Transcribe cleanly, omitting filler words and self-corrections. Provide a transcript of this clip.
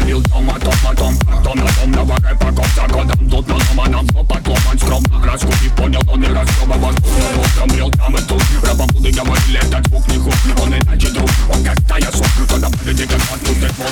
говорил том о том, как том на том наварай по за годом. Тут на ломаном все подломан скромно. Краску не понял, он и раскрывал. Но там брел там и тут. Рабам буды говорили, этот звук не хук. Он иначе друг, он как тая сок. Когда подойди, как отпустит.